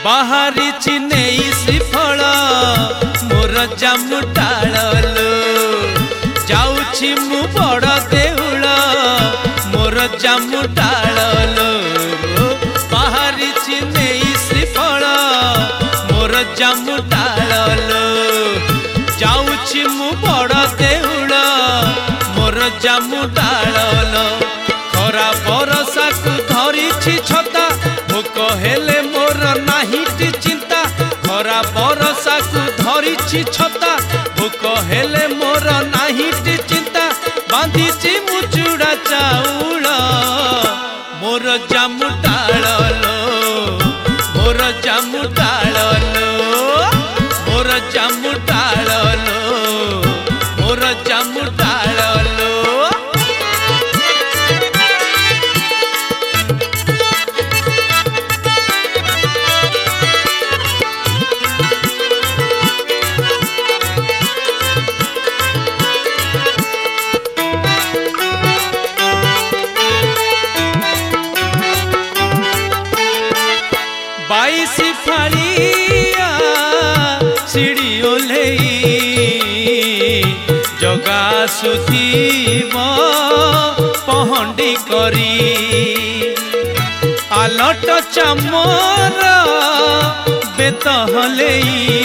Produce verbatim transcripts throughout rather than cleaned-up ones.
बाहरी चिनेई श्रीफल मोर जामु डालो जाऊछि मु बड़ देउल मोर जामु डालो बाहरी चिनेई श्रीफल मोर जामु डालो जाऊछि मु बड़ देउल मोर जामु डालो खरा बरसा को धरी छता भोक हेले मोर नाही चिंता खरा बरसा को धरी छता भोक हेले मोर नाही चिंता बांधी मुचुड़ा चाउल मोर जामु डालो मोर जामु डालो मोर जामु डालो मोर जामु डालो बाईसी फाड़िया सीढ़ी ओल्हेई जगा सुधीब पहंडी करी आलट चामर बेत हलेई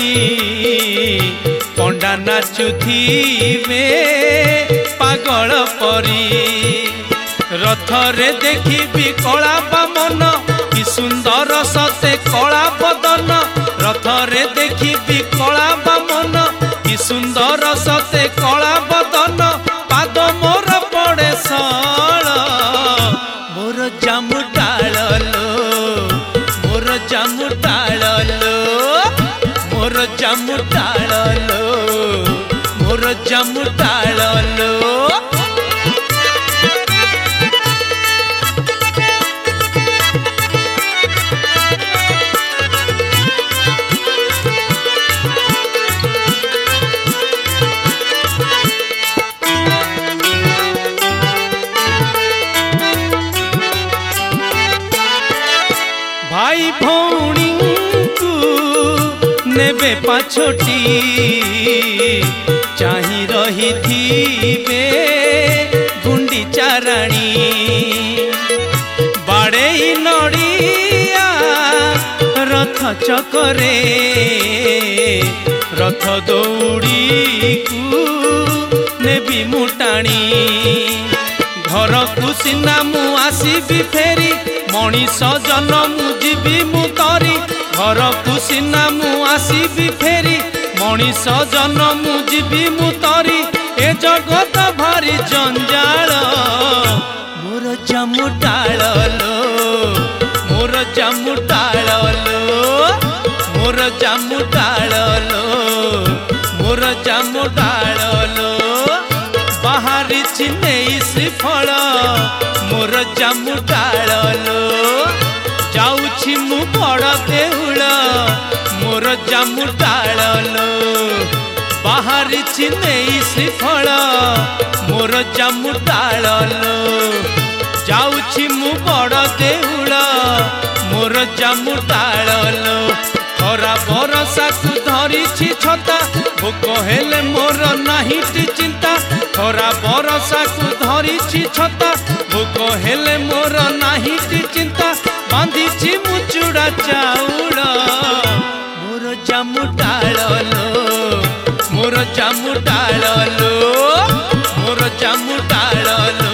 पंडा नाचुथीबे पागल परी रथरे देखी कला बामन कि सुंदर सते कला बदन रथरे देखी कला बामन कि सुंदर सते कला बदन पाद मोर पड़े सळ मोर जामु डालो मोर जामु डालो मोर जामु डालो मोर जामु डालो भाई भौणी को नेबे पाछोटी चाही रही थीबे गुंडी चाराणी बाड़े नड़िया रथ चकरे रथ दौड़ी को नेबी मुटाणी घर को सिना मु आसीबी फेरी मनीष जन्म जीवी मु तरी घर को सिना मु आसीबी फेरी मनीष जन्म जीवी मु तरी ए जगत भारी जंजाल मोर जामु डालो मोर जामु डालो मोर जामु डालो मोर जामु डालो बाहरी चिनेई श्रीफल मोर जामु डालो जाऊछि मु बड़ देउल मोर जामु डालो बाहरी चिनेई श्रीफल मोर जामु डालो जाऊछि मु बड़ देउल मोर जामु डालो खरा बरसा को धरी छता भोक हेले मोर नाही चिंता खरा बरसा को धरी छता भोक हेले मोर नाही चिंता बांधी मुचुड़ा चाउल मोर जामु डालो मोर जामु डालो मोर जामु डालो।